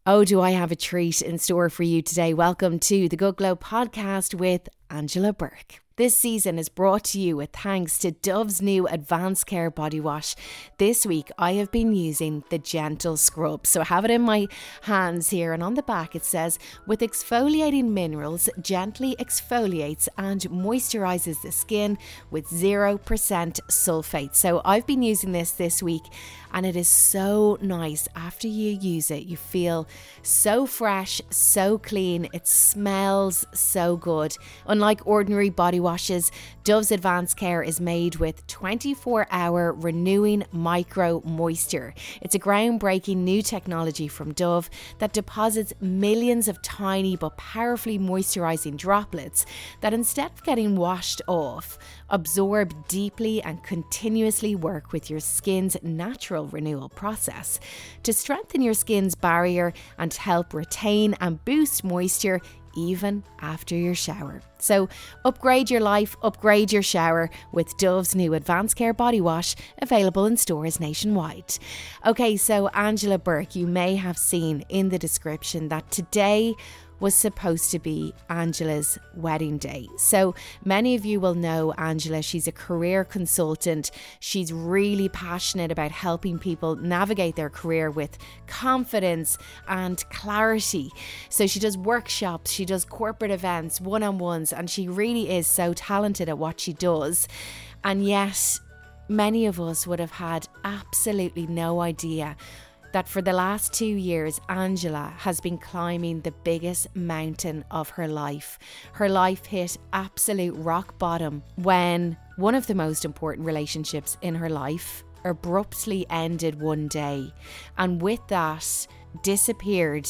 Oh, do I have a treat in store for you today? Welcome to the Good Glow podcast with Angela Burke. This season is brought to you with thanks to Dove's new Advanced Care Body Wash. This week I have been using the Gentle Scrub. So I have it in my hands here, and on the back it says, with exfoliating minerals, gently exfoliates and moisturises the skin with 0% sulfate. So I've been using this week, and it is so nice. After you use it, you feel so fresh, so clean. It smells so good. Unlike ordinary body washes, Dove's Advanced Care is made with 24-hour renewing micro moisture. It's a groundbreaking new technology from Dove that deposits millions of tiny but powerfully moisturizing droplets that, instead of getting washed off, absorb deeply and continuously work with your skin's natural renewal process to strengthen your skin's barrier and help retain and boost moisture even after your shower. So upgrade your life, upgrade your shower with Dove's new Advanced Care Body Wash, available in stores nationwide. Okay, so Angela Burke, you may have seen in the description that today was supposed to be Angela's wedding day. So many of you will know Angela. She's a career consultant. She's really passionate about helping people navigate their career with confidence and clarity. So she does workshops, she does corporate events, one-on-ones, and she really is so talented at what she does. And yet, many of us would have had absolutely no idea that for the last 2 years, Angela has been climbing the biggest mountain of her life. Her life hit absolute rock bottom when one of the most important relationships in her life abruptly ended one day. And with that, disappeared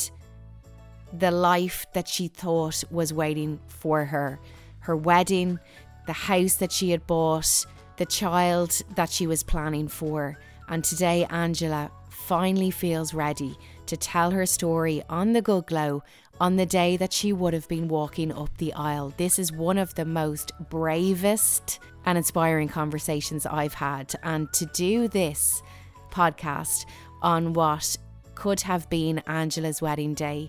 the life that she thought was waiting for her. Her wedding, the house that she had bought, the child that she was planning for. And today, Angela finally feels ready to tell her story on the Good Glow on the day that she would have been walking up the aisle. This is one of the most bravest and inspiring conversations I've had. And to do this podcast on what could have been Angela's wedding day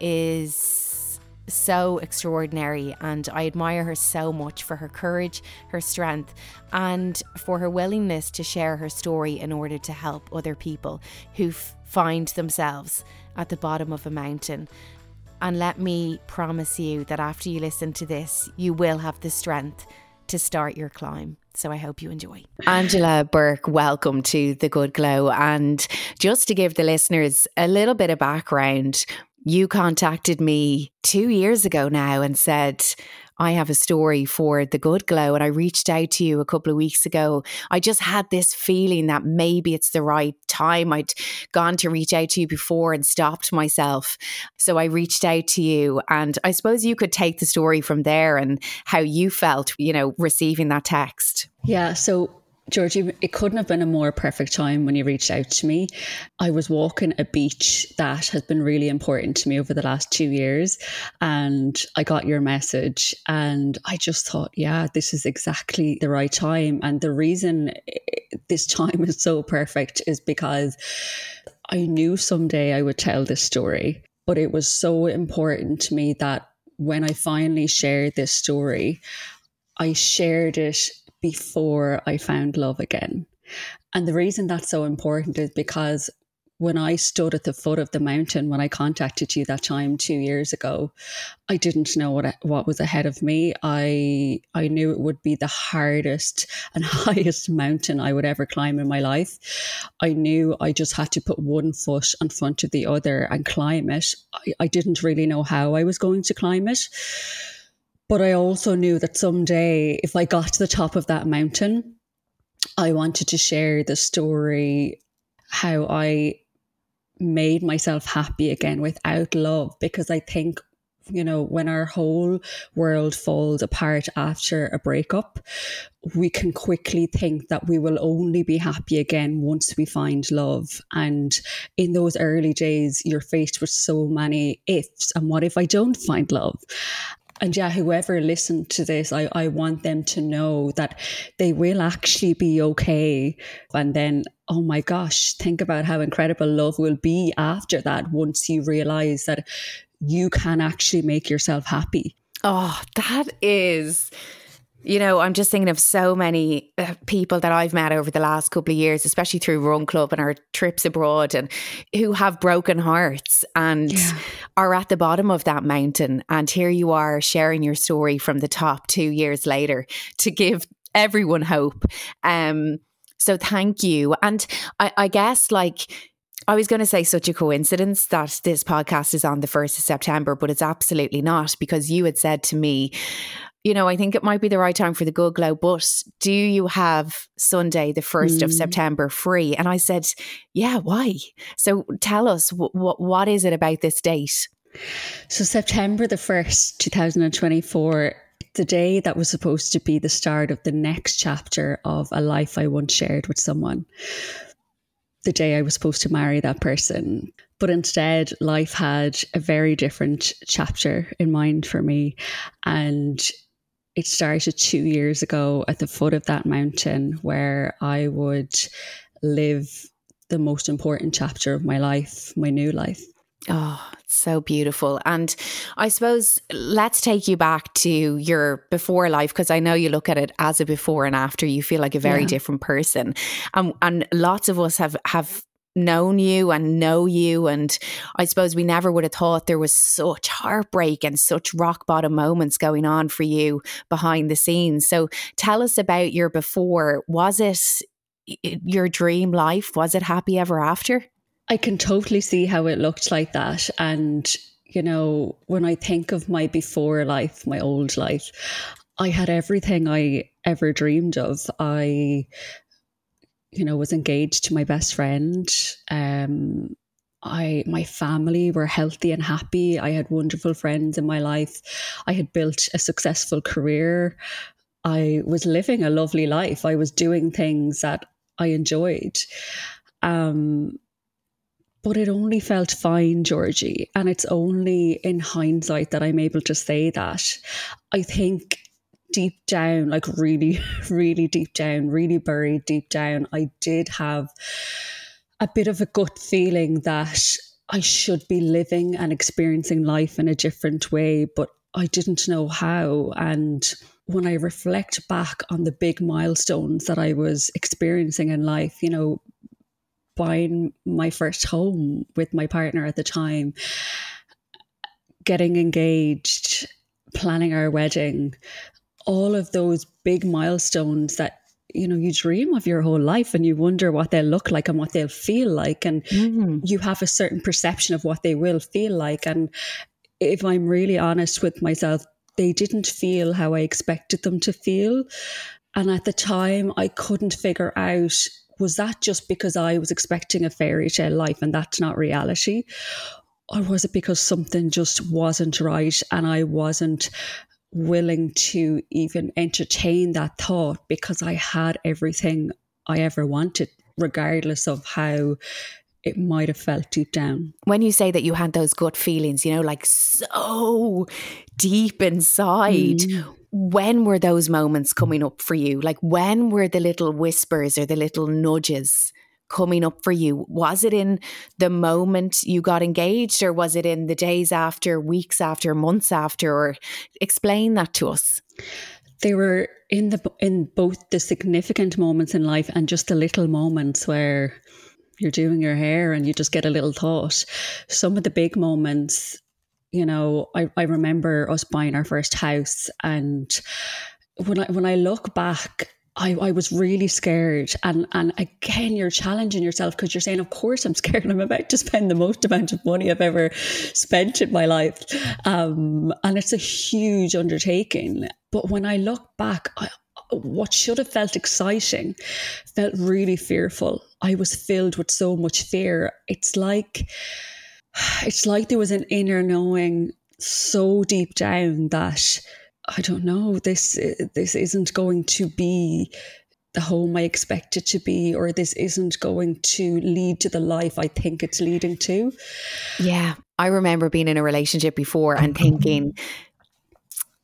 is so extraordinary, and I admire her so much for her courage, her strength, and for her willingness to share her story in order to help other people who find themselves at the bottom of a mountain. And let me promise you that after you listen to this, you will have the strength to start your climb. So I hope you enjoy. Angela Burke, welcome to The Good Glow. And just to give the listeners a little bit of background, you contacted me 2 years ago now and said, I have a story for The Good Glow. And I reached out to you a couple of weeks ago. I just had this feeling that maybe it's the right time. I'd gone to reach out to you before and stopped myself. So I reached out to you, and I suppose you could take the story from there and how you felt, receiving that text. Yeah. So Georgie, it couldn't have been a more perfect time when you reached out to me. I was walking a beach that has been really important to me over the last 2 years, and I got your message, and I just thought, yeah, this is exactly the right time. And the reason this time is so perfect is because I knew someday I would tell this story, but it was so important to me that when I finally shared this story, I shared it before I found love again. And the reason that's so important is because when I stood at the foot of the mountain, when I contacted you that time 2 years ago, I didn't know what was ahead of me. I knew it would be the hardest and highest mountain I would ever climb in my life. I knew I just had to put one foot in front of the other and climb it. I didn't really know how I was going to climb it. But I also knew that someday, if I got to the top of that mountain, I wanted to share the story, how I made myself happy again without love. Because I think, when our whole world falls apart after a breakup, we can quickly think that we will only be happy again once we find love. And in those early days, you're faced with so many ifs. And what if I don't find love? And yeah, whoever listened to this, I want them to know that they will actually be okay. And then, oh my gosh, think about how incredible love will be after that once you realize that you can actually make yourself happy. Oh, that is... You know, I'm just thinking of so many people that I've met over the last couple of years, especially through Run Club and our trips abroad, and who have broken hearts and are at the bottom of that mountain. And here you are sharing your story from the top 2 years later to give everyone hope. So thank you. And I guess, like, I was going to say such a coincidence that this podcast is on the 1st of September, but it's absolutely not, because you had said to me, you know, I think it might be the right time for the Good Glow, but do you have Sunday, the 1st of September free? And I said, yeah, why? So tell us, what is it about this date? So September the 1st, 2024, the day that was supposed to be the start of the next chapter of a life I once shared with someone. The day I was supposed to marry that person. But instead, life had a very different chapter in mind for me. And it started 2 years ago at the foot of that mountain, where I would live the most important chapter of my life, my new life. Oh, so beautiful. And I suppose let's take you back to your before life, because I know you look at it as a before and after. You feel like a very different person. And lots of us have known you and know you, and I suppose we never would have thought there was such heartbreak and such rock bottom moments going on for you behind the scenes. So tell us about your before. Was it your dream life? Was it happy ever after? I can totally see how it looked like that. And, you know, when I think of my before life, my old life, I had everything I ever dreamed of. I was engaged to my best friend. My family were healthy and happy. I had wonderful friends in my life. I had built a successful career. I was living a lovely life. I was doing things that I enjoyed. But it only felt fine, Georgie. And it's only in hindsight that I'm able to say that. I think deep down, like really, really deep down, really buried deep down, I did have a bit of a gut feeling that I should be living and experiencing life in a different way, but I didn't know how. And when I reflect back on the big milestones that I was experiencing in life, you know, buying my first home with my partner at the time, getting engaged, planning our wedding, all of those big milestones that, you know, you dream of your whole life and you wonder what they'll look like and what they'll feel like. And you have a certain perception of what they will feel like. And if I'm really honest with myself, they didn't feel how I expected them to feel. And at the time, I couldn't figure out, was that just because I was expecting a fairy tale life and that's not reality? Or was it because something just wasn't right and I wasn't willing to even entertain that thought because I had everything I ever wanted, regardless of how it might have felt deep down. When you say that you had those gut feelings, you know, like so deep inside, when were those moments coming up for you? Like, when were the little whispers or the little nudges coming up for you? Was it in the moment you got engaged, or was it in the days after, weeks after, months after? Or explain that to us. They were in both the significant moments in life and just the little moments where you're doing your hair and you just get a little thought. Some of the big moments, you know, I remember us buying our first house, and when I look back, I was really scared. And again, you're challenging yourself because you're saying, of course I'm scared. I'm about to spend the most amount of money I've ever spent in my life. And it's a huge undertaking. But when I look back, what should have felt exciting felt really fearful. I was filled with so much fear. It's like there was an inner knowing so deep down that, I don't know, this isn't going to be the home I expect it to be, or this isn't going to lead to the life I think it's leading to. Yeah, I remember being in a relationship before and thinking,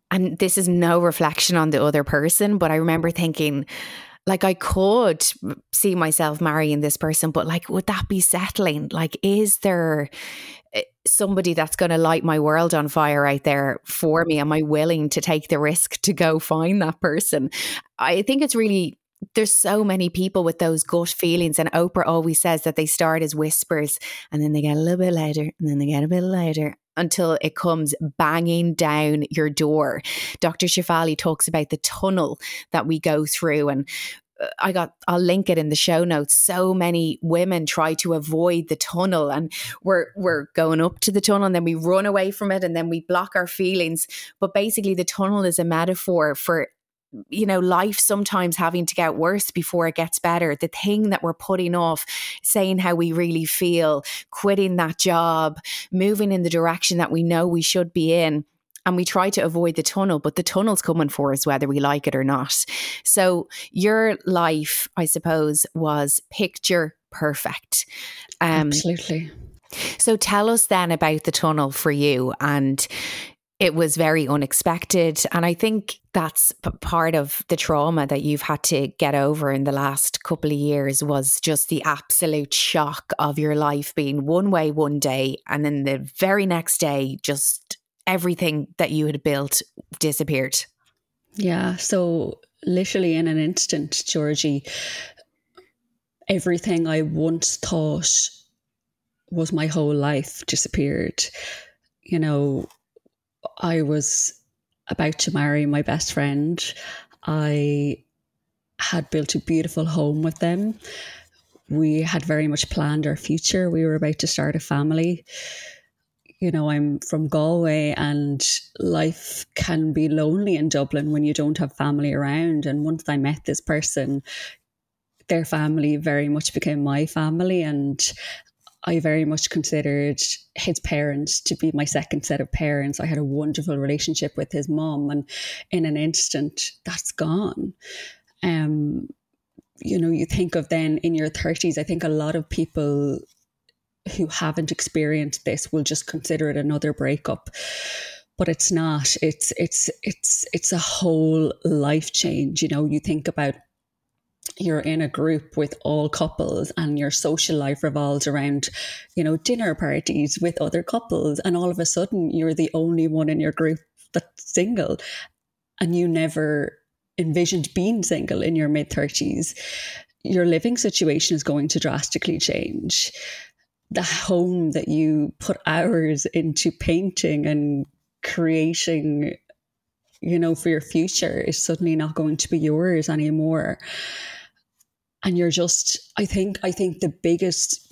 and this is no reflection on the other person, but I remember thinking, like, I could see myself marrying this person, but like, would that be settling? Like, is there somebody that's going to light my world on fire out there for me? Am I willing to take the risk to go find that person? I think it's really, there's so many people with those gut feelings, and Oprah always says that they start as whispers and then they get a little bit louder and then they get a bit louder until it comes banging down your door. Dr. Shefali talks about the tunnel that we go through, and I'll link it in the show notes. So many women try to avoid the tunnel, and we're going up to the tunnel and then we run away from it and then we block our feelings. But basically the tunnel is a metaphor for, you know, life sometimes having to get worse before it gets better. The thing that we're putting off, saying how we really feel, quitting that job, moving in the direction that we know we should be in. And we try to avoid the tunnel, but the tunnel's coming for us whether we like it or not. So your life, I suppose, was picture perfect. Absolutely. So tell us then about the tunnel for you. And it was very unexpected. And I think that's part of the trauma that you've had to get over in the last couple of years, was just the absolute shock of your life being one way one day, and then the very next day, just everything that you had built disappeared. Yeah. So literally in an instant, Georgie, everything I once thought was my whole life disappeared. You know, I was about to marry my best friend. I had built a beautiful home with them. We had very much planned our future. We were about to start a family. You know, I'm from Galway, and life can be lonely in Dublin when you don't have family around. And once I met this person, their family very much became my family, and I very much considered his parents to be my second set of parents. I had a wonderful relationship with his mom, and in an instant, that's gone. You know, you think of then in your 30s, I think a lot of people who haven't experienced this will just consider it another breakup, but it's not. It's a whole life change. You know, you think about, you're in a group with all couples and your social life revolves around, you know, dinner parties with other couples, and all of a sudden you're the only one in your group that's single, and you never envisioned being single in your mid-30s. Your living situation is going to drastically change. The home that you put hours into painting and creating, you know, for your future is suddenly not going to be yours anymore. And you're just, I think the biggest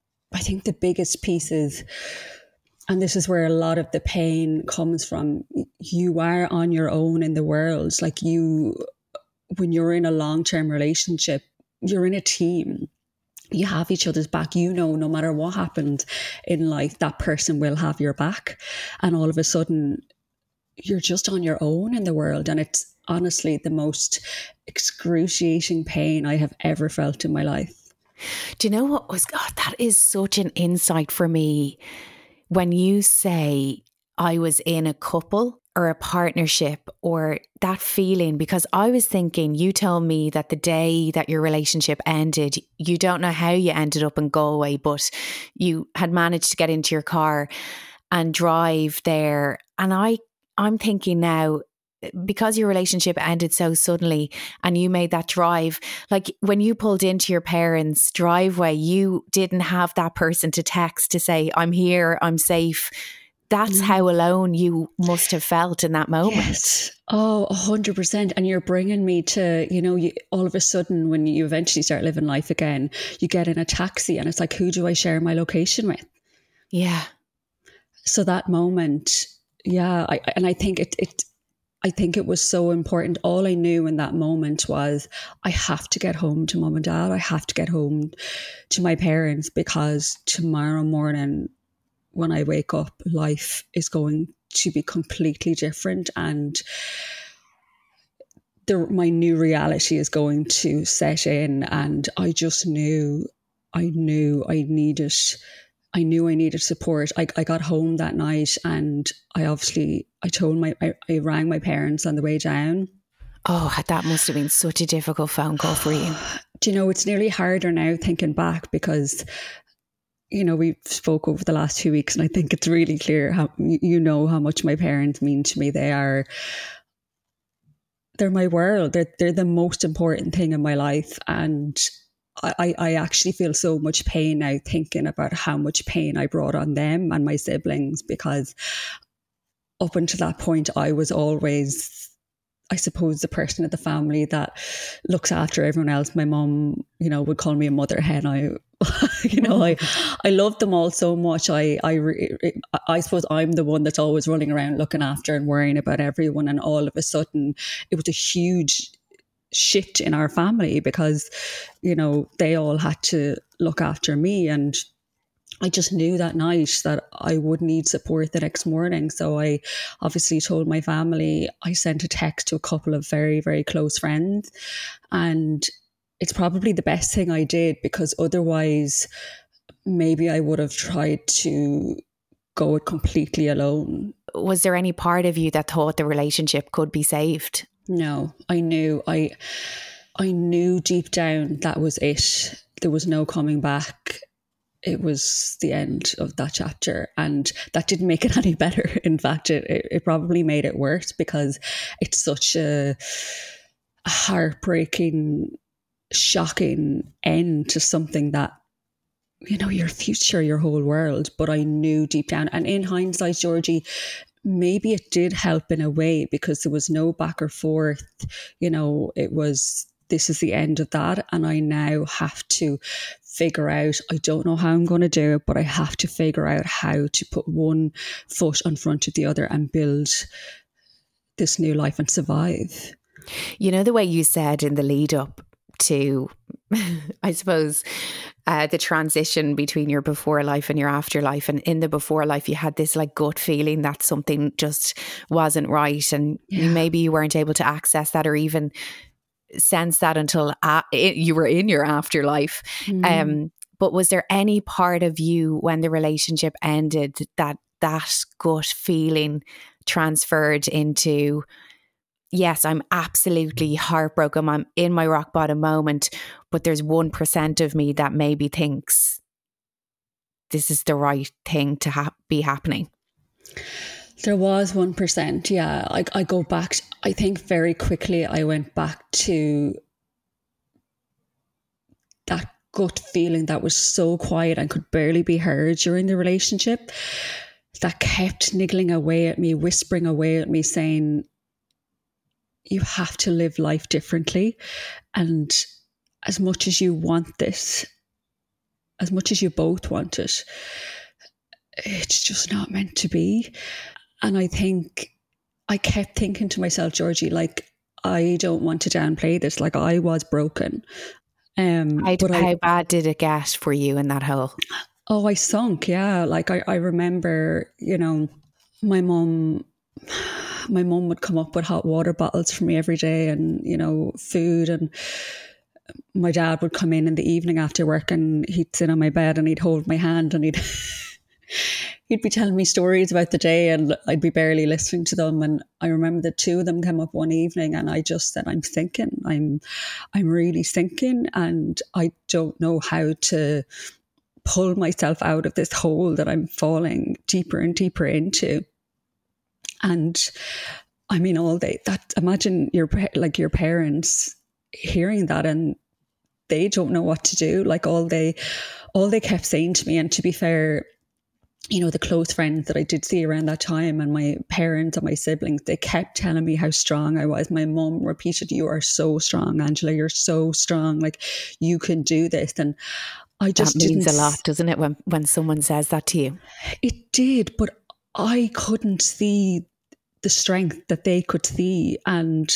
piece is, and this is where a lot of the pain comes from, you are on your own in the world. Like, when you're in a long-term relationship, you're in a team. You have each other's back. You know, no matter what happens in life, that person will have your back. And all of a sudden, you're just on your own in the world. And it's honestly the most excruciating pain I have ever felt in my life. Do you know what was, God, that is such an insight for me when you say I was in a couple or a partnership, or that feeling, because I was thinking, you told me that the day that your relationship ended, you don't know how you ended up in Galway, but you had managed to get into your car and drive there. And I'm thinking now, because your relationship ended so suddenly and you made that drive, like when you pulled into your parents' driveway, you didn't have that person to text to say, I'm here, I'm safe. That's how alone you must have felt in that moment. Yes. Oh, 100%. And you're bringing me to, you know, all of a sudden when you eventually start living life again, you get in a taxi and it's like, who do I share my location with? Yeah. So that moment, yeah. I think it was so important. All I knew in that moment was, I have to get home to mum and dad. I have to get home to my parents, because tomorrow morning, when I wake up, life is going to be completely different, and my new reality is going to set in. And I just knew I I knew I needed support. I got home that night and I rang my parents on the way down. Oh, that must have been such a difficult phone call for you. Do you know, it's nearly harder now thinking back because, you know, we spoke over the last 2 weeks and I think it's really clear how, you know, how much my parents mean to me. They're my world. They're the most important thing in my life. And I actually feel so much pain now thinking about how much pain I brought on them and my siblings, because up until that point, I was always, I suppose, the person of the family that looks after everyone else. My mum, you know, would call me a mother hen. I love them all so much. I suppose I'm the one that's always running around looking after and worrying about everyone. And all of a sudden, it was a huge shift in our family because, you know, they all had to look after me. And I just knew that night that I would need support the next morning. So I obviously told my family. I sent a text to a couple of very, very close friends. And it's probably the best thing I did, because otherwise maybe I would have tried to go it completely alone. Was there any part of you that thought the relationship could be saved? No, I knew deep down that was it. There was no coming back. It was the end of that chapter, and that didn't make it any better. In fact, it probably made it worse, because it's such a heartbreaking, shocking end to something that, you know, your future, your whole world. But I knew deep down, and in hindsight, Georgie, maybe it did help in a way, because there was no back or forth. You know, it was, this is the end of that, and I now have to figure out, I don't know how I'm going to do it, but I have to figure out how to put one foot in front of the other and build this new life and survive. You know, the way you said in the lead up to, I suppose, the transition between your before life and your afterlife, and in the before life you had this like gut feeling that something just wasn't right, and maybe you weren't able to access that or even sense that until you were in your afterlife. But was there any part of you when the relationship ended that gut feeling transferred into, yes, I'm absolutely heartbroken, I'm in my rock bottom moment, but there's 1% of me that maybe thinks this is the right thing to be happening? There was 1%, yeah. I go back, I think very quickly I went back to that gut feeling that was so quiet and could barely be heard during the relationship, that kept niggling away at me, whispering away at me, saying, you have to live life differently. And as much as you want this, as much as you both want it, it's just not meant to be. And I think I kept thinking to myself, Georgie, like, I don't want to downplay this. Like, I was broken. How bad did it get for you in that hole? Oh, I sunk, yeah. Like, I remember, you know, my mum would come up with hot water bottles for me every day, and, you know, food. And my dad would come in the evening after work, and he'd sit on my bed and he'd hold my hand, and he'd be telling me stories about the day, and I'd be barely listening to them. And I remember the two of them came up one evening, and I just said, I'm thinking, I'm really thinking, and I don't know how to pull myself out of this hole that I'm falling deeper and deeper into. And I mean, all day, that, imagine your parents hearing that, and they don't know what to do. Like, all they kept saying to me, and to be fair, you know, the close friends that I did see around that time, and my parents and my siblings, they kept telling me how strong I was. My mum repeated, you are so strong, Angela, you're so strong. Like, you can do this. And I just that means a lot, doesn't it, when someone says that to you? It did, but I couldn't see the strength that they could see. And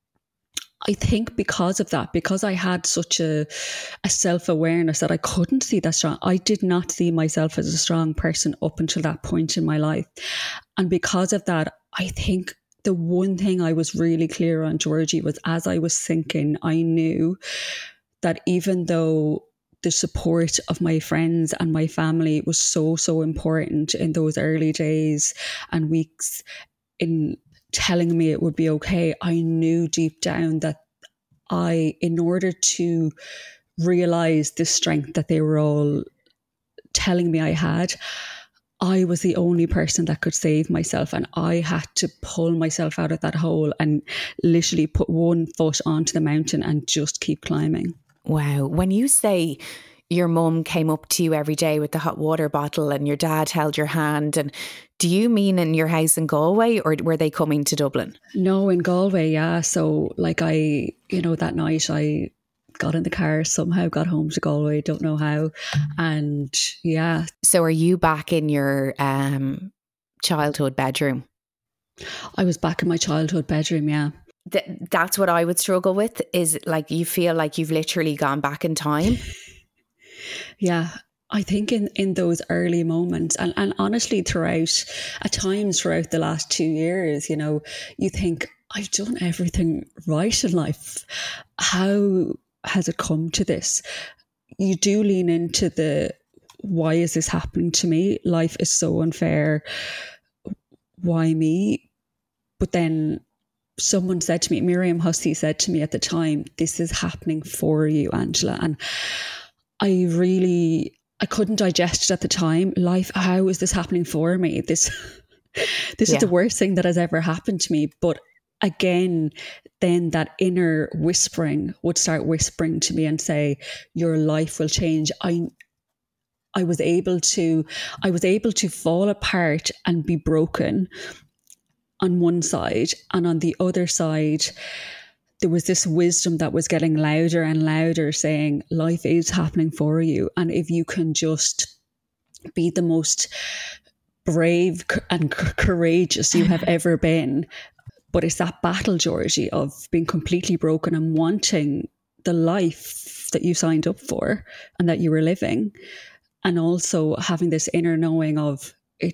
I think because of that, because I had such a self-awareness that I couldn't see that strong, I did not see myself as a strong person up until that point in my life. And because of that, I think the one thing I was really clear on, Georgie, was as I was thinking, I knew that even though the support of my friends and my family was so, so important in those early days and weeks in telling me it would be okay. I knew deep down that in order to realize the strength that they were all telling me I had, I was the only person that could save myself, and I had to pull myself out of that hole and literally put one foot onto the mountain and just keep climbing. Wow. When you say your mum came up to you every day with the hot water bottle and your dad held your hand, and do you mean in your house in Galway, or were they coming to Dublin? No, in Galway, yeah. So like that night I got in the car, somehow got home to Galway, don't know how. And yeah. So are you back in your childhood bedroom? I was back in my childhood bedroom, yeah. That's what I would struggle with, is like you feel like you've literally gone back in time. Yeah, I think in those early moments and honestly at times throughout the last 2 years, you think, I've done everything right in life. How has it come to this? You do lean into why is this happening to me? Life is so unfair. Why me? But then someone said to me, Miriam Hussey said to me at the time, this is happening for you, Angela. And I couldn't digest it at the time. Life, how is this happening for me? This is the worst thing that has ever happened to me. But again, then that inner whispering would start whispering to me and say, your life will change. I was able to fall apart and be broken on one side, and on the other side there was this wisdom that was getting louder and louder saying, life is happening for you, and if you can just be the most brave and courageous you have ever been. But it's that battle, Georgie, of being completely broken and wanting the life that you signed up for and that you were living, and also having this inner knowing of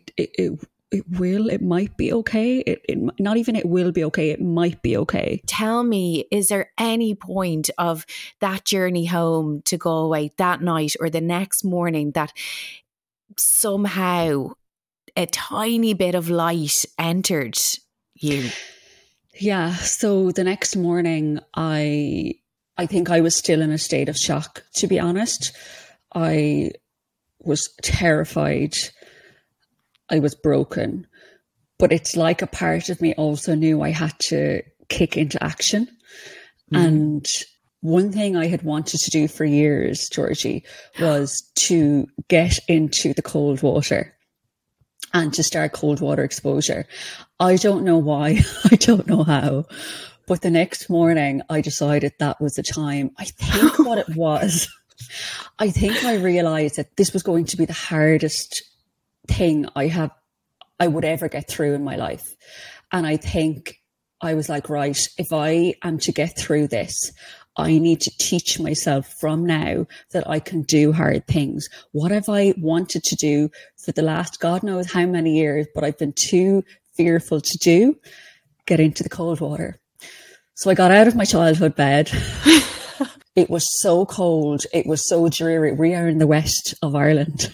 it might be okay. Not even it will be okay, it might be okay. Tell me, is there any point of that journey home to Galway that night or the next morning that somehow a tiny bit of light entered you? Yeah, so the next morning I think I was still in a state of shock, to be honest. I was terrified. I was broken, but it's like a part of me also knew I had to kick into action. And one thing I had wanted to do for years, Georgie, was to get into the cold water and to start cold water exposure. I don't know why, I don't know how, but the next morning I decided that was the time. I think what it was, I think I realized that this was going to be the hardest thing I would ever get through in my life. And I think I was like, right, if I am to get through this, I need to teach myself from now that I can do hard things. What have I wanted to do for the last God knows how many years, but I've been too fearful to do? Get into the cold water. So I got out of my childhood bed. It was so cold. It was so dreary. We are in the west of Ireland.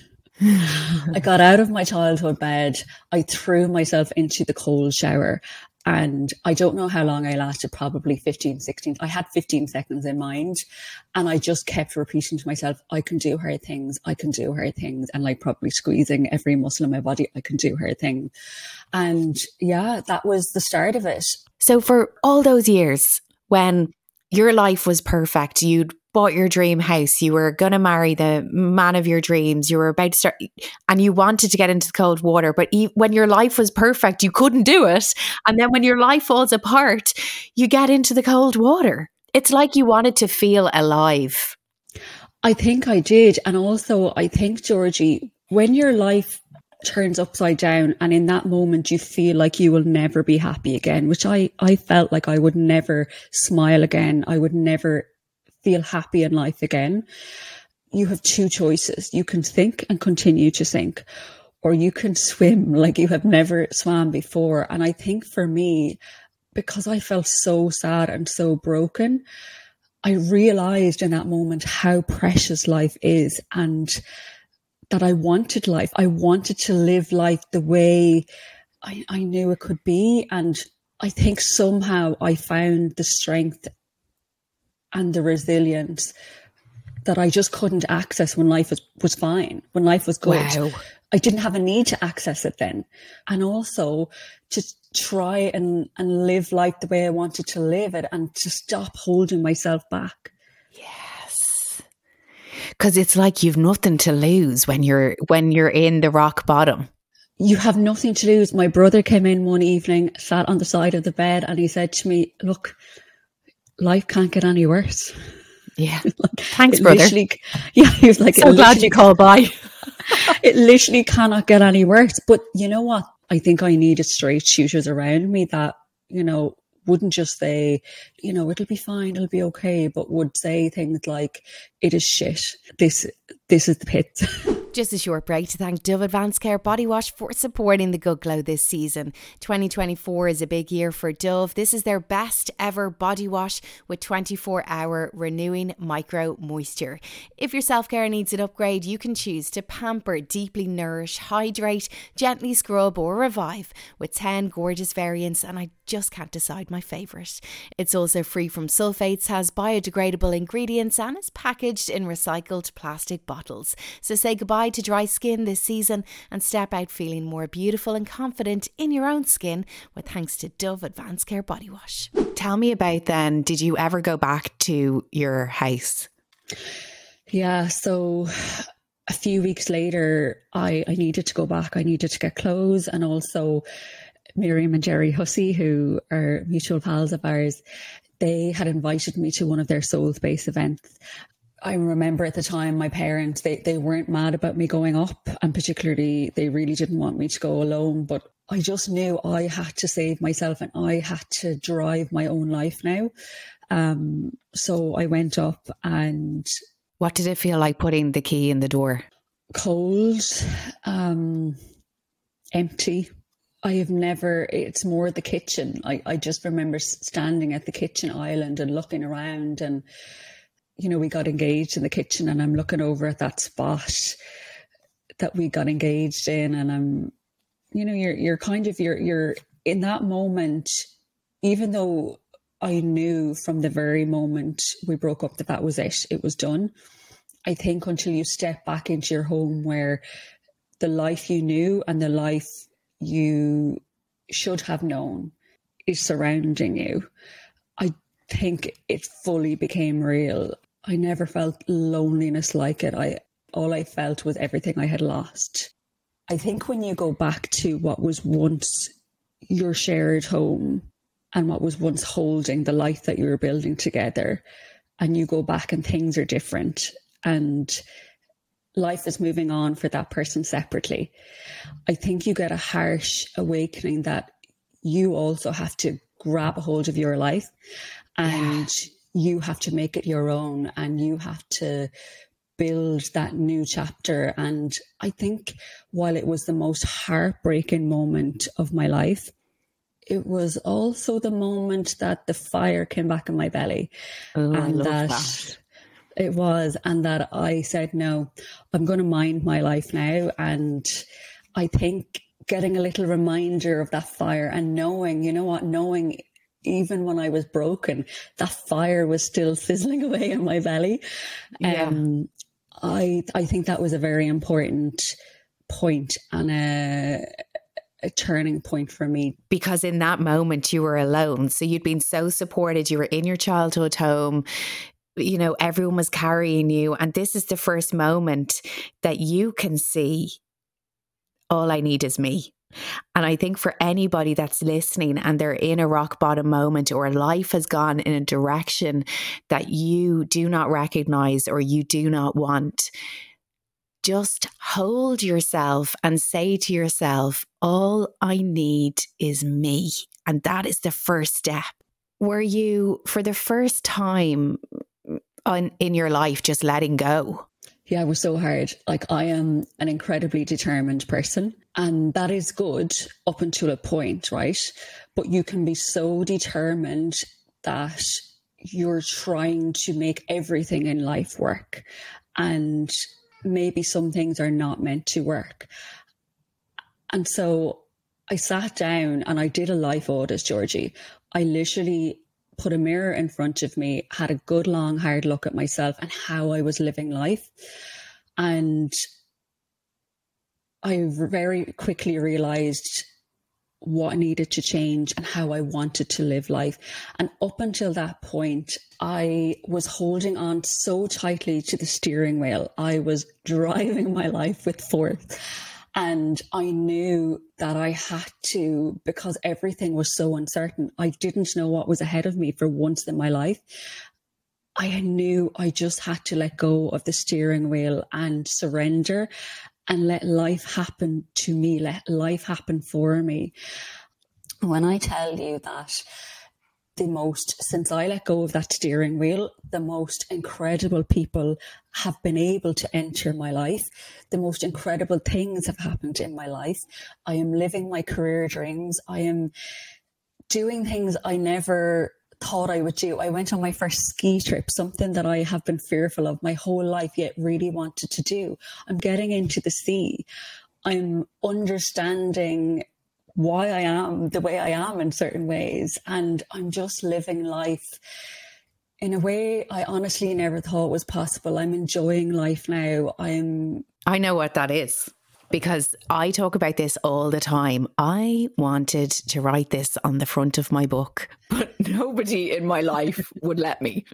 I got out of my childhood bed. I threw myself into the cold shower, and I don't know how long I lasted, probably 15, 16. I had 15 seconds in mind, and I just kept repeating to myself, I can do hard things. I can do hard things. And like probably squeezing every muscle in my body, I can do hard things. And yeah, that was the start of it. So for all those years when your life was perfect, you'd bought your dream house, you were going to marry the man of your dreams, you were about to start, and you wanted to get into the cold water, but when your life was perfect, you couldn't do it. And then when your life falls apart, you get into the cold water. It's like you wanted to feel alive. I think I did. And also, I think, Georgie, when your life turns upside down and in that moment you feel like you will never be happy again, which I felt like I would never smile again, I would never feel happy in life again. You have two choices. You can think and continue to think, or you can swim like you have never swam before. And I think for me, because I felt so sad and so broken, I realized in that moment how precious life is, and that I wanted life. I wanted to live life the way I knew it could be. And I think somehow I found the strength and the resilience that I just couldn't access when life was fine, when life was good. Wow. I didn't have a need to access it then. And also to try and live life the way I wanted to live it, and to stop holding myself back. Yes. Because it's like you've nothing to lose when you're in the rock bottom. You have nothing to lose. My brother came in one evening, sat on the side of the bed, and he said to me, look, life can't get any worse. Yeah. Thanks, brother. Yeah, he was like, so glad you called by. It literally cannot get any worse. But you know what? I think I needed straight shooters around me that, wouldn't just say, it'll be fine, it'll be okay, but would say things like, it is shit. This is the pit. Just a short break to thank Dove Advanced Care Body Wash for supporting the Good Glow this season. 2024 is a big year for Dove. This is their best ever body wash with 24-hour renewing micro moisture. If your self-care needs an upgrade, you can choose to pamper, deeply nourish, hydrate, gently scrub or revive with 10 gorgeous variants, and I just can't decide my favourite. It's also free from sulfates, has biodegradable ingredients and is packaged in recycled plastic bottles. So say goodbye to dry skin this season and step out feeling more beautiful and confident in your own skin with thanks to Dove Advanced Care Body Wash. Tell me about then, did you ever go back to your house? Yeah, so a few weeks later, I needed to go back. I needed to get clothes, and also Miriam and Jerry Hussey, who are mutual pals of ours, they had invited me to one of their Soul Space events. I remember at the time my parents, they weren't mad about me going up, and particularly they really didn't want me to go alone, but I just knew I had to save myself and I had to drive my own life now. So I went up. And what did it feel like putting the key in the door? Cold, empty. It's more the kitchen. I just remember standing at the kitchen island and looking around, and we got engaged in the kitchen, and I'm looking over at that spot that we got engaged in, and I'm, you're in that moment, even though I knew from the very moment we broke up that was it, it was done. I think until you step back into your home where the life you knew and the life you should have known is surrounding you, I think it fully became real. I never felt loneliness like it. All I felt was everything I had lost. I think when you go back to what was once your shared home and what was once holding the life that you were building together, and you go back and things are different and life is moving on for that person separately, I think you get a harsh awakening that you also have to grab a hold of your life, and you have to make it your own, and you have to build that new chapter. And I think while it was the most heartbreaking moment of my life, it was also the moment that the fire came back in my belly. Oh, and I love that. It was, and that I said, no, I'm going to mind my life now. And I think getting a little reminder of that fire and knowing, knowing even when I was broken, that fire was still sizzling away in my belly. Yeah. I think that was a very important point and a turning point for me. Because in that moment you were alone. So you'd been so supported. You were in your childhood home. Everyone was carrying you. And this is the first moment that you can see, all I need is me. And I think for anybody that's listening and they're in a rock bottom moment, or life has gone in a direction that you do not recognize or you do not want, just hold yourself and say to yourself, all I need is me. And that is the first step. Were you, for the first time in your life, just letting go? Yeah, it was so hard. Like, I am an incredibly determined person, and that is good up until a point, right? But you can be so determined that you're trying to make everything in life work, and maybe some things are not meant to work. And so I sat down and I did a life audit, Georgie. I literally put a mirror in front of me, had a good long hard look at myself and how I was living life. And I very quickly realized what needed to change and how I wanted to live life. And up until that point, I was holding on so tightly to the steering wheel. I was driving my life with force. And I knew that I had to, because everything was so uncertain. I didn't know what was ahead of me for once in my life. I knew I just had to let go of the steering wheel and surrender and let life happen to me, let life happen for me. When I tell you that since I let go of that steering wheel, the most incredible people have been able to enter my life. The most incredible things have happened in my life. I am living my career dreams. I am doing things I never thought I would do. I went on my first ski trip, something that I have been fearful of my whole life, yet really wanted to do. I'm getting into the sea. I'm understanding why I am the way I am in certain ways. And I'm just living life in a way I honestly never thought was possible. I'm enjoying life now. I know what that is, because I talk about this all the time. I wanted to write this on the front of my book, but nobody in my life would let me.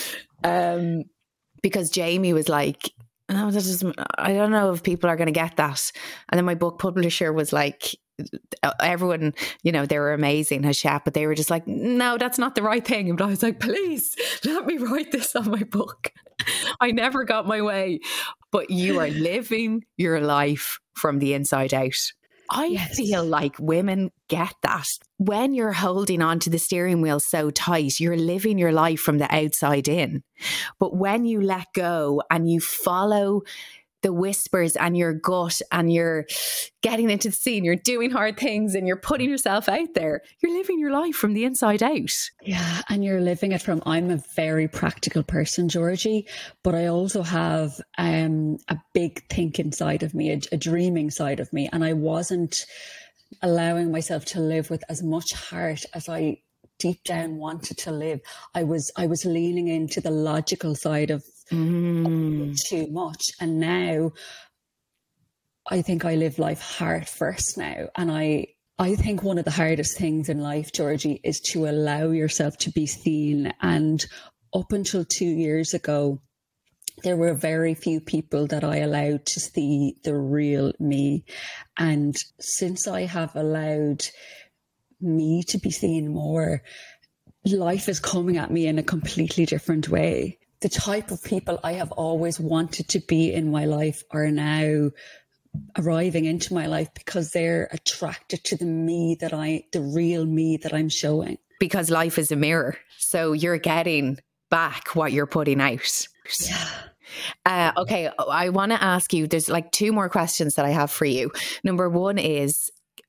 Because Jamie was like, "Oh, I don't know if people are going to get that." And then my book publisher was like, everyone, they were amazing, Hachette, but they were just like, "No, that's not the right thing." And I was like, "Please let me write this on my book." I never got my way, but you are living your life from the inside out. I feel like women get that. When you're holding on to the steering wheel so tight, you're living your life from the outside in. But when you let go and you follow the whispers and your gut and you're getting into the scene, you're doing hard things and you're putting yourself out there, you're living your life from the inside out. Yeah, and you're living it from, I'm a very practical person, Georgie, but I also have a big thinking side of me, a dreaming side of me. And I wasn't allowing myself to live with as much heart as I deep down wanted to live. I was leaning into the logical side of too much. And now I think I live life heart first now. And I think one of the hardest things in life, Georgie, is to allow yourself to be seen. And up until 2 years ago, there were very few people that I allowed to see the real me. And since I have allowed me to be seen more, life is coming at me in a completely different way. The type of people I have always wanted to be in my life are now arriving into my life because they're attracted to the real me that I'm showing. Because life is a mirror. So you're getting back what you're putting out. Yeah. Okay, I want to ask you, there's like 2 more questions that I have for you. Number 1 is,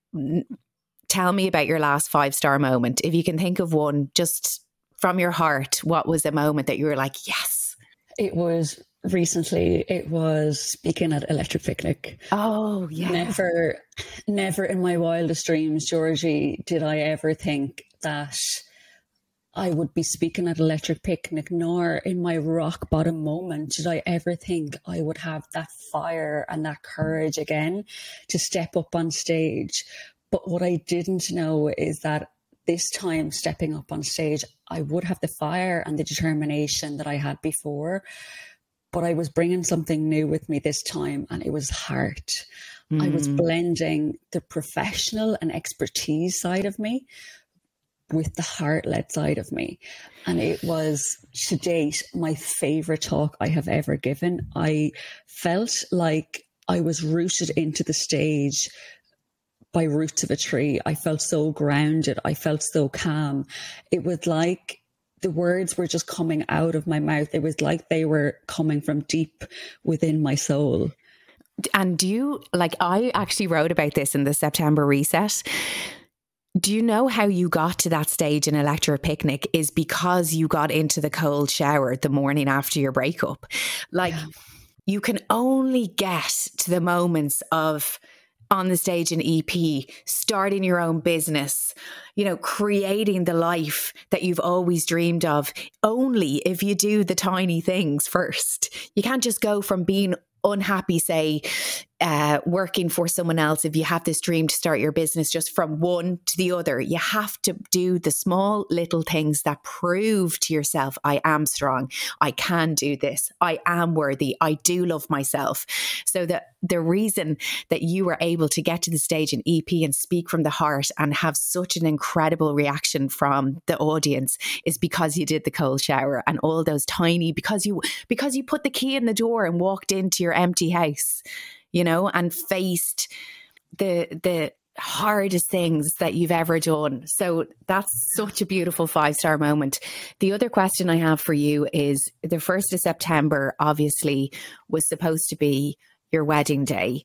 tell me about your last 5-star moment. If you can think of one just from your heart, what was the moment that you were like, yes? It was recently. It was speaking at Electric Picnic. Oh, yeah. Never in my wildest dreams, Georgie, did I ever think that I would be speaking at Electric Picnic, nor in my rock bottom moment did I ever think I would have that fire and that courage again to step up on stage. But what I didn't know is that this time stepping up on stage, I would have the fire and the determination that I had before, but I was bringing something new with me this time, and it was heart. I was blending the professional and expertise side of me with the heart-led side of me. And it was, to date, my favourite talk I have ever given. I felt like I was rooted into the stage by roots of a tree. I felt so grounded. I felt so calm. It was like the words were just coming out of my mouth. It was like they were coming from deep within my soul. And I actually wrote about this in the September Reset. Do you know how you got to that stage in Electra Picnic is because you got into the cold shower the morning after your breakup? Like, you can only get to the moments of on the stage in EP, starting your own business, creating the life that you've always dreamed of, only if you do the tiny things first. You can't just go from being unhappy, say, working for someone else, if you have this dream to start your business, just from one to the other. You have to do the small little things that prove to yourself, I am strong, I can do this, I am worthy, I do love myself. So that the reason that you were able to get to the stage in EP and speak from the heart and have such an incredible reaction from the audience is because you did the cold shower and all those tiny, because you put the key in the door and walked into your empty house, and faced the hardest things that you've ever done. So that's such a beautiful 5-star moment. The other question I have for you is, the 1st of September obviously was supposed to be your wedding day.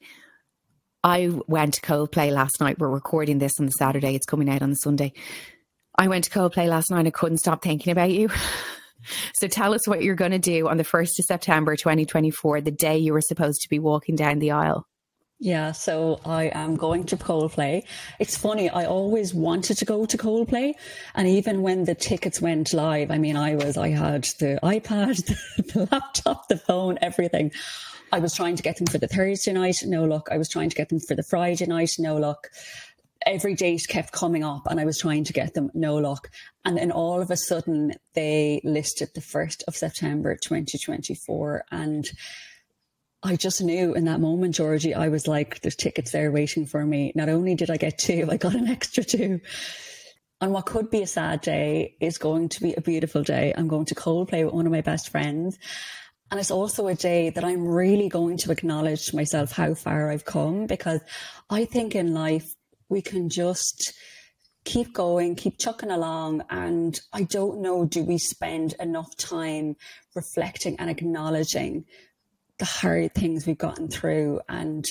I went to Coldplay last night. We're recording this on the Saturday. It's coming out on the Sunday. I went to Coldplay last night. I couldn't stop thinking about you. So tell us what you're going to do on the 1st of September 2024, the day you were supposed to be walking down the aisle. Yeah, so I am going to Coldplay. It's funny, I always wanted to go to Coldplay. And even when the tickets went live, I had the iPad, the laptop, the phone, everything. I was trying to get them for the Thursday night, no luck. I was trying to get them for the Friday night, no luck. Every date kept coming up and I was trying to get them, no luck. And then all of a sudden they listed the 1st of September 2024. And I just knew in that moment, Georgie, I was like, there's tickets there waiting for me. Not only did I get 2, I got an extra 2. And what could be a sad day is going to be a beautiful day. I'm going to Coldplay with one of my best friends. And it's also a day that I'm really going to acknowledge to myself how far I've come, because I think in life, we can just keep going, keep chucking along. And I don't know, do we spend enough time reflecting and acknowledging the hard things we've gotten through? And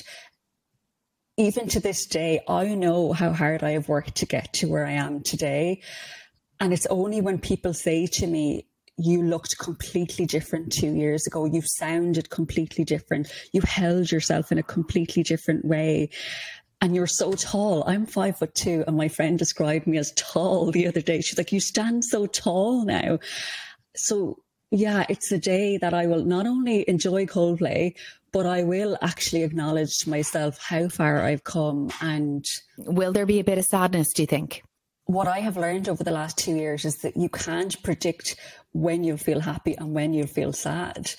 even to this day, I know how hard I have worked to get to where I am today. And it's only when people say to me, you looked completely different 2 years ago, you sounded completely different, you held yourself in a completely different way, and you're so tall. I'm 5'2", and my friend described me as tall the other day. She's like, you stand so tall now. So yeah, it's a day that I will not only enjoy Coldplay, but I will actually acknowledge to myself how far I've come. And will there be a bit of sadness, do you think? What I have learned over the last 2 years is that you can't predict when you'll feel happy and when you'll feel sad.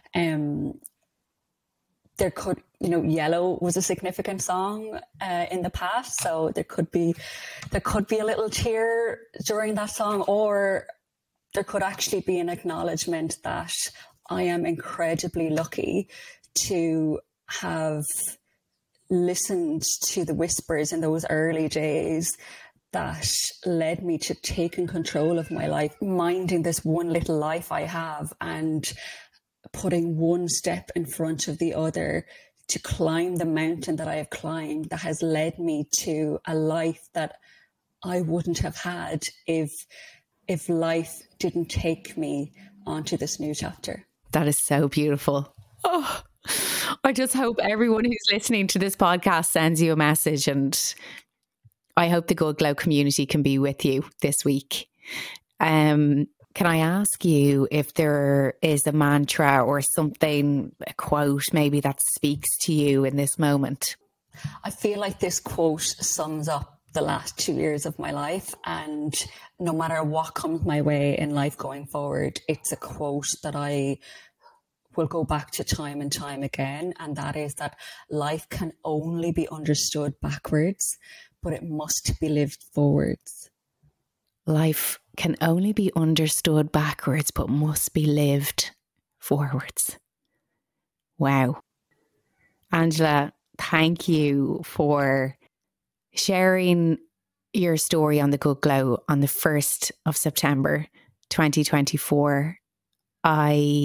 There could, Yellow was a significant song in the past, so there could be a little tear during that song, or there could actually be an acknowledgement that I am incredibly lucky to have listened to the whispers in those early days that led me to taking control of my life, minding this one little life I have, and putting one step in front of the other to climb the mountain that I have climbed, that has led me to a life that I wouldn't have had if life didn't take me onto this new chapter. That is so beautiful. Oh, I just hope everyone who's listening to this podcast sends you a message, and I hope the Good Glow community can be with you this week. Can I ask you if there is a mantra or something, a quote maybe, that speaks to you in this moment? I feel like this quote sums up the last 2 years of my life, and no matter what comes my way in life going forward, it's a quote that I will go back to time and time again, and that is that life can only be understood backwards, but it must be lived forwards. Life can only be understood backwards, but must be lived forwards. Wow. Angela, thank you for sharing your story on the Good Glow on the 1st of September 2024. I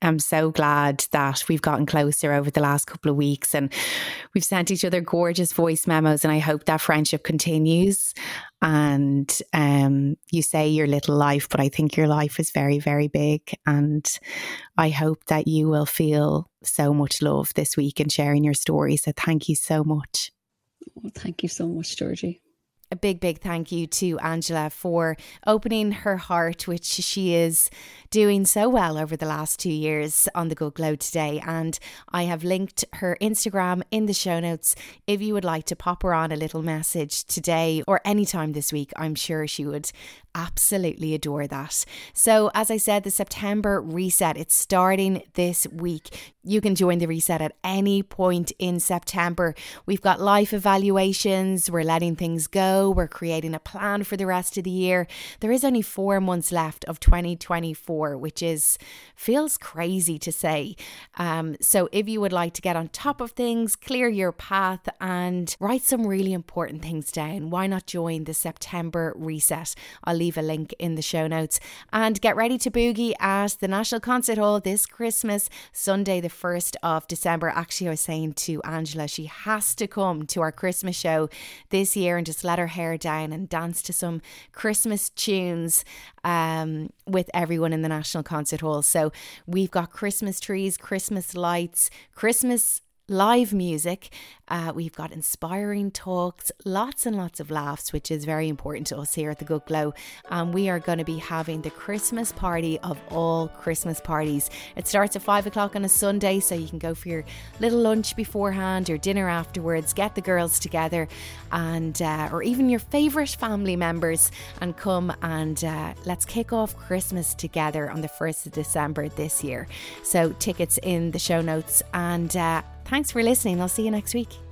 am so glad that we've gotten closer over the last couple of weeks, and we've sent each other gorgeous voice memos, and I hope that friendship continues. And you say your little life, but I think your life is very, very big, and I hope that you will feel so much love this week in sharing your story. So thank you so much. Well, thank you so much, Georgie. A big, big thank you to Angela for opening her heart, which she is doing so well over the last 2 years on The Good Glow today. And I have linked her Instagram in the show notes. If you would like to pop her on a little message today or anytime this week, I'm sure she would absolutely adore that. So as I said, the September reset, it's starting this week. You can join the reset at any point in September. We've got life evaluations, we're letting things go, we're creating a plan for the rest of the year. There is only 4 months left of 2024, which feels crazy to say. So if you would like to get on top of things, clear your path and write some really important things down, why not join the September reset? I'll leave a link in the show notes. And get ready to boogie at the National Concert Hall this Christmas, Sunday the 1st of December. Actually, I was saying to Angela, she has to come to our Christmas show this year and just let her hair down and dance to some Christmas tunes with everyone in the National Concert Hall. So we've got Christmas trees, Christmas lights, Christmas live music. We've got inspiring talks, lots and lots of laughs, which is very important to us here at The Good Glow. And we are going to be having the Christmas party of all Christmas parties. It starts at 5 o'clock on a Sunday, so you can go for your little lunch beforehand or dinner afterwards, get the girls together and or even your favourite family members and come and let's kick off Christmas together on the 1st of December this year. So tickets in the show notes, and thanks for listening. I'll see you next week.